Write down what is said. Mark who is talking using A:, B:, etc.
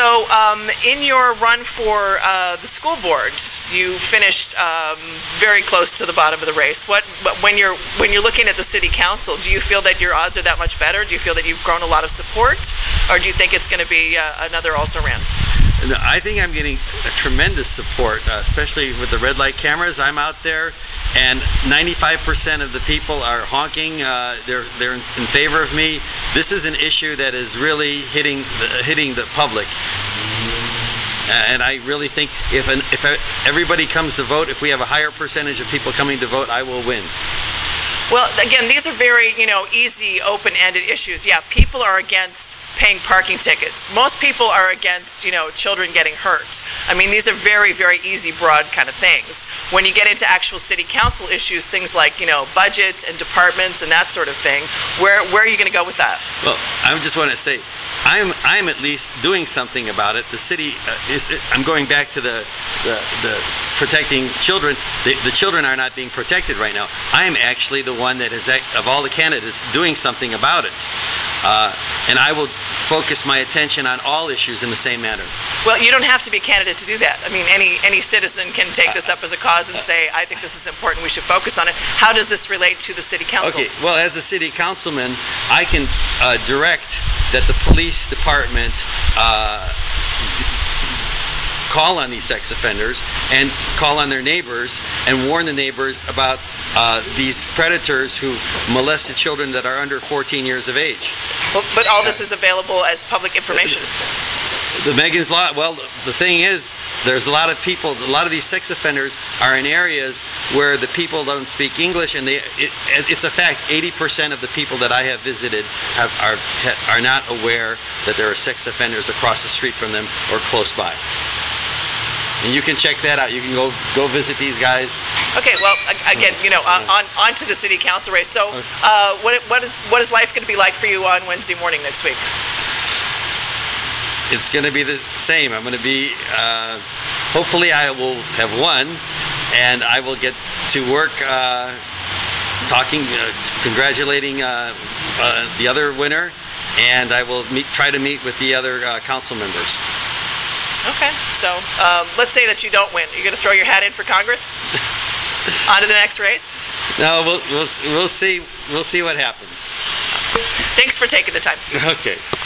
A: So, in your run for the school board, you finished very close to the bottom of the race. When you're looking at the city council, do you feel that your odds are that much better? Do you feel that you've grown a lot of support, or do you think it's going to be another also-ran?
B: I think I'm getting a tremendous support, especially with the red light cameras. I'm out there, and 95% of the people are honking. They're in favor of me. This is an issue that is really hitting the public. And I really think if everybody comes to vote, if we have a higher percentage of people coming to vote, I will win.
A: Well, again, these are very, easy, open-ended issues. Yeah, people are against paying parking tickets. Most people are against, children getting hurt. I mean, these are very, very easy, broad kind of things. When you get into actual city council issues, things like, budget and departments and that sort of thing, where are you going to go with that?
B: Well, I just want to say, I'm at least doing something about it. The city I'm going back to the protecting children. The children are not being protected right now. I'm actually the one that is, of all the candidates, doing something about it. And I will focus my attention on all issues in the same manner.
A: Well, you don't have to be a candidate to do that. I mean, any citizen can take this up as a cause and say, I think this is important, we should focus on it. How does this relate to the city council?
B: Okay, well, as a city councilman, I can direct that the police department call on these sex offenders and call on their neighbors and warn the neighbors about these predators who molested children that are under 14 years of age.
A: Well, but all this is available as public information.
B: The Megan's Law, well, the thing is, there's a lot of these sex offenders are in areas where the people don't speak English, and it's a fact, 80% of the people that I have visited are not aware that there are sex offenders across the street from them or close by. And you can check that out. You can go visit these guys.
A: Okay, well, again, on to the city council race. So, what is life going to be like for you on Wednesday morning next week?
B: It's going to be the same. I'm going to be, hopefully I will have won, and I will get to work congratulating the other winner, and I will try to meet with the other council members.
A: Okay, so let's say that you don't win. Are you going to throw your hat in for Congress? On to the next race?
B: No, we'll see. We'll see what happens.
A: Thanks for taking the time.
B: Okay.